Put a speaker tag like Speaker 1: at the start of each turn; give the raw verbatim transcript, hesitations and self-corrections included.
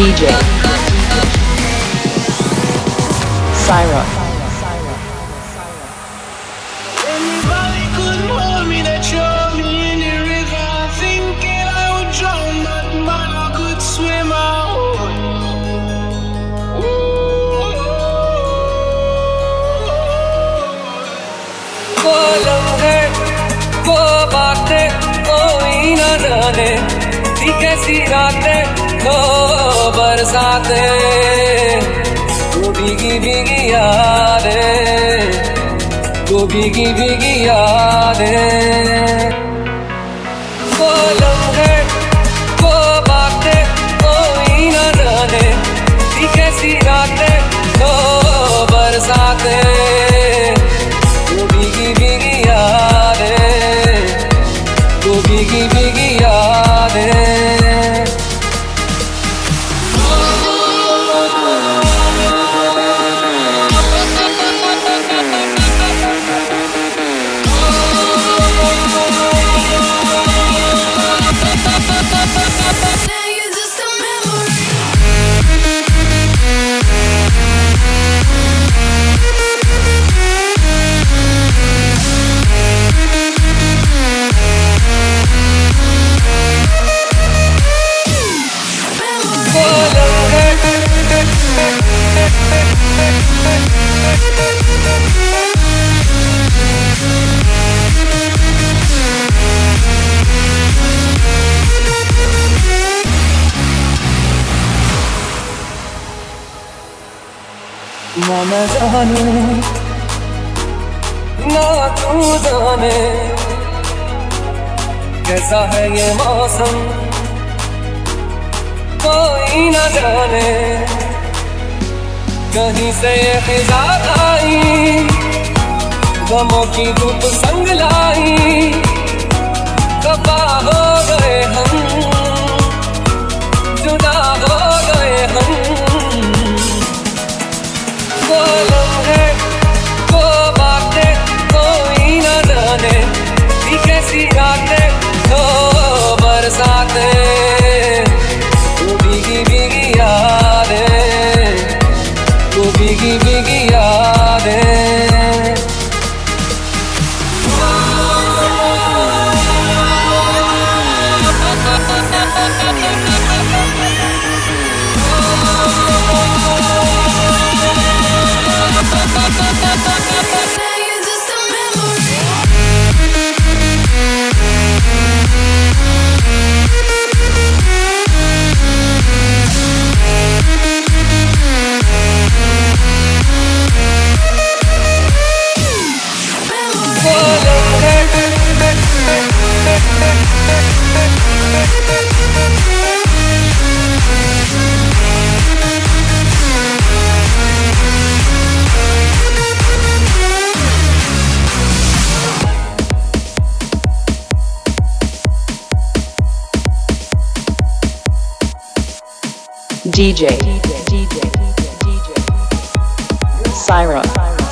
Speaker 1: D J Syra.
Speaker 2: Anybody could hold me, that throw me in the river, thinking I would drown, but man, I could swim out.
Speaker 3: वो लम्हे, वो बातें कोई न जाने, थी कैसी रातें, वो बरसातें, वो भीगी भीगी यादें, वो भीगी भीगी यादें। वो लम्हे, वो बातें कोई न जाने, थी कैसी रातें, वो बरसातें, वो भीगी भीगी यादें, वो भीगी भीगी यादें। ना मैं जानू ना तू जाने कैसा है ये मौसम, कोई ना जाने कहीं से ये खिजा आई, गमों की धूप संग लाई, खफा हो गए हम, जुदा हो गए हम। वो लम्हे, वो बातें कोई न जाने, थी कैसी रातें, वो बरसातें, वो भीगी भीगी यादें, वो भीगी भीगी यादें।
Speaker 1: D J Syra.